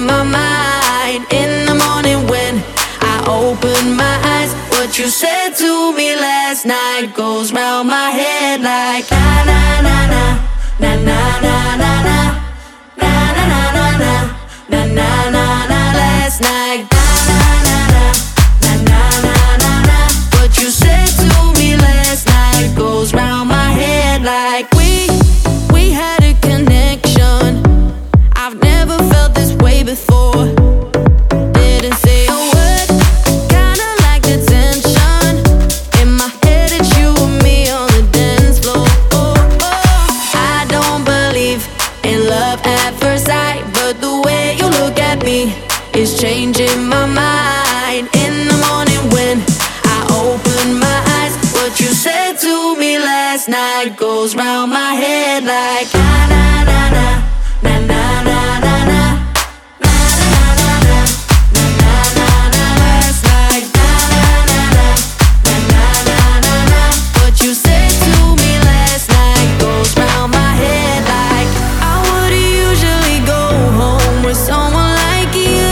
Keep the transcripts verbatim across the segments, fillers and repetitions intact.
my mind. In the morning when I open my eyes, what you said to me last night goes round my head like na na na na na na na na na na na na na na na na na. Last night na na na na na na na na. What you said to me last night goes round my head like we we had a connection. I've never felt this way before. Didn't say a word, kinda like the tension in my head. It's you and me on the dance floor. Oh, oh. I don't believe in love at first sight, but the way you look at me is changing my mind. In the morning when I open my eyes, what you said to me last night goes round my head like na na na na na na na na na na na na na na na. Last night na na na na na na na na. What you said to me last night goes round my head like I wouldn't usually go home with someone like you.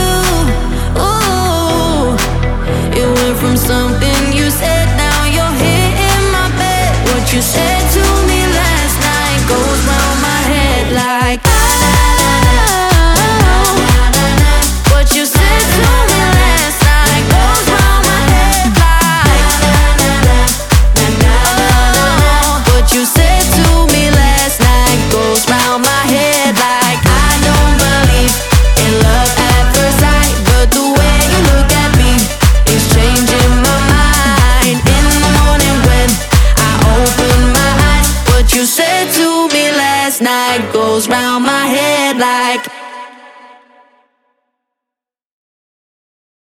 Ooh, it went from something you said, now you're here in my bed. What you said to me last night goes round my head like oh. What you said to me last night goes round my head like oh. What you said to me last night goes round my head like I don't believe in love at first sight, but the way you look at me is changing my mind. In the morning when I open my eyes, what you said to me last night goes round my head like